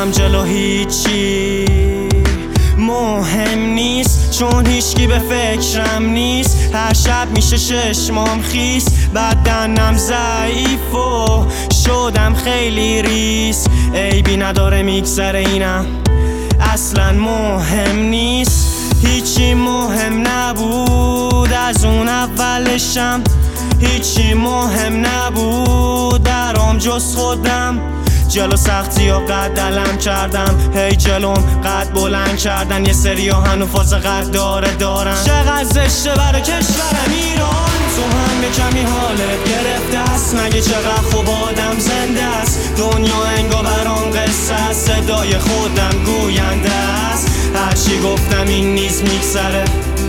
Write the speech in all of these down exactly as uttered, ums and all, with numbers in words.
میرم جلو هیچی مهم نیست، چون هیچکی به فکرم نیست. هر شب میشه ششمام خیس، بدنم ضعیف و شدم خیلی ریس. عیبی نداره میگذره اینم اصلا مهم نیست. هیچی مهم نبود از اون اولشم، هیچی مهم نبود برام جز خودم. جلو سختی و قد علم کردم، هی جلوم قد بلند کردن. یه سری ها هنو فاز قد داره دارن. چقدر زشته برای کشورم ایران، تو هم به کمی حالت گرفته است. مگه چقدر خوب آدم زنده است، دنیا انگار برام قصه است. صدای خودم گوینده است، هرچی گفتم این نیز میگذره.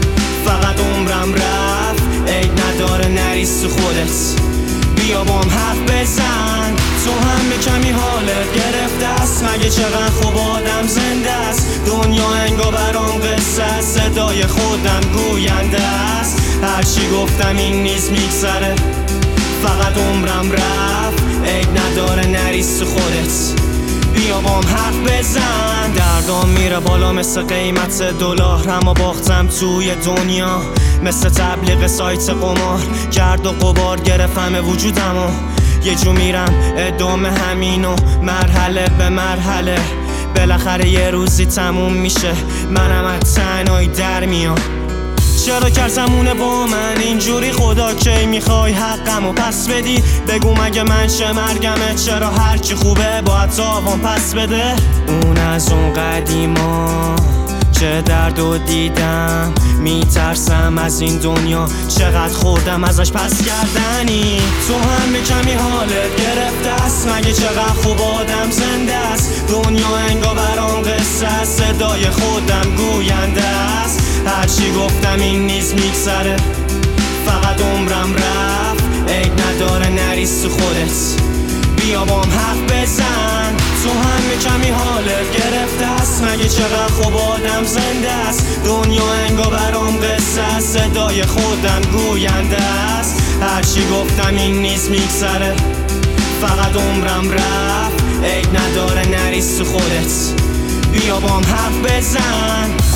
فقط عمرم رفت، عیب نداره نریز تو خودت. بیا بام حرف بزن، تو هم به کمی حالت گرفته است. مگه چقدر خوب آدم زنده است، دنیا انگار برام قصه است. صدای خودم گوینده است، هرچی گفتم این نیز میگذره. فقط عمرم رفت، عیب نداره نریز تو خودت. بیا بام حرف بزن. دردام میره بالا مثل قیمت دلار، اما باختم توی دنیا مثل تبلیغ سایت قمار. گرد و غبار گرفت همه وجودمو، یه جو میرم ادامه همینو مرحله به مرحله. بالاخره یه روزی تموم میشه، منم از تنهایی در میام. چرا کرزمونه با من اینجوری؟ خدا کی میخوای حقمو پس بدی؟ بگو مگه من چه مرگمه؟ چرا هرچی خوبه باید تاوان پس بده؟ اون از اون قدیما چه درد و دیدم، میترسم از این دنیا چقدر خوردم ازش پس کردنی. تو هم به کمی حالت گرفته است، مگه چقدر خوب آدم زنده است. دنیا انگار برام قصه است، صدای خودم گوینده است. هرچی گفتم این نیز میگذره، فقط عمرم رفت، عیب نداره نریز تو خودت. بیا بام حرف بزن، تو هم به کمی حالت گرفته است. مگه چقدر خوب آدم زنده است، دنیا انگار برام قصه است. صدای خودم گوینده است، هرچی گفتم این نیز میگذره. فقط عمرم رفت، عیب نداره نریز تو خودت. بیا بام حرف بزن.